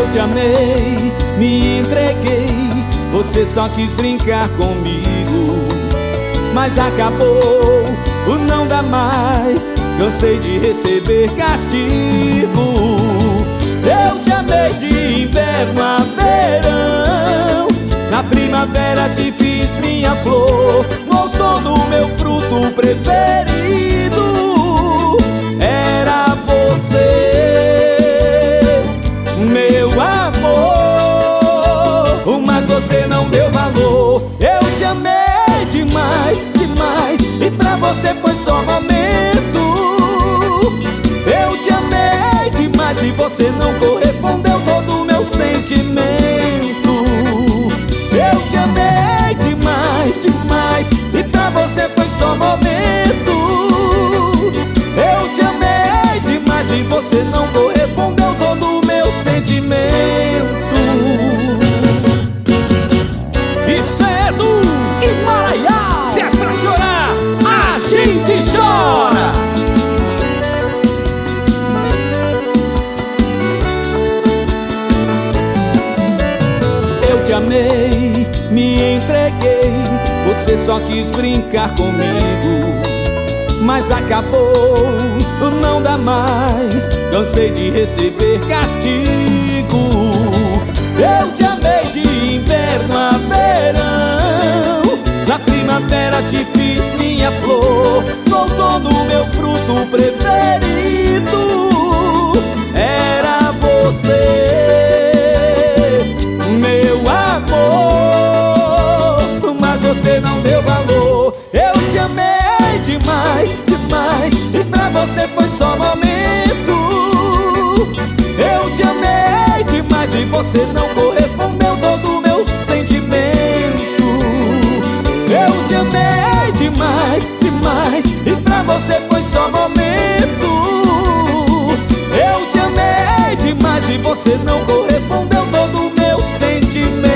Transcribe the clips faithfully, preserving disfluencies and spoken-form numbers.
te amei, me entreguei, você só quis brincar comigo, mas acabou, o não dá mais, cansei de receber castigo. Eu te amei de inverno a verão, na primavera te fiz minha flor, no outono meu fruto preferido era você, meu amor, mas você não deu valor. Eu te amei demais, demais, e pra você foi só momento. Eu te amei demais e você não correspondeu todo o meu sentimento. Eu te amei demais, demais, e pra você foi só momento. Eu te amei demais e você não correspondeu todo o meu sentimento. Isso é do Himalaiá. Se é pra chorar, a gente chora. Eu te amei, me entreguei, você só quis brincar comigo, mas acabou, não dá mais, cansei de receber castigo. Eu te amei de inverno a verão, na primavera te fiz minha flor, no outono meu fruto preferido era você, meu amor, mas você não deu valor. Eu te amei demais, demais, e pra você foi só momento. Eu te amei demais e você não correspondeu todo o meu sentimento. Eu te amei demais, demais, e pra você foi só momento. Eu te amei demais e você não correspondeu todo o meu sentimento.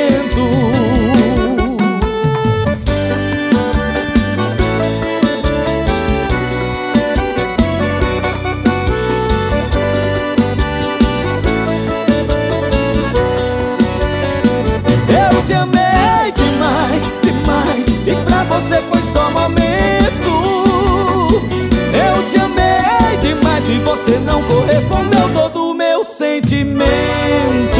Eu te amei demais, demais, e pra você foi só momento. Eu te amei demais e você não correspondeu todo o meu sentimento.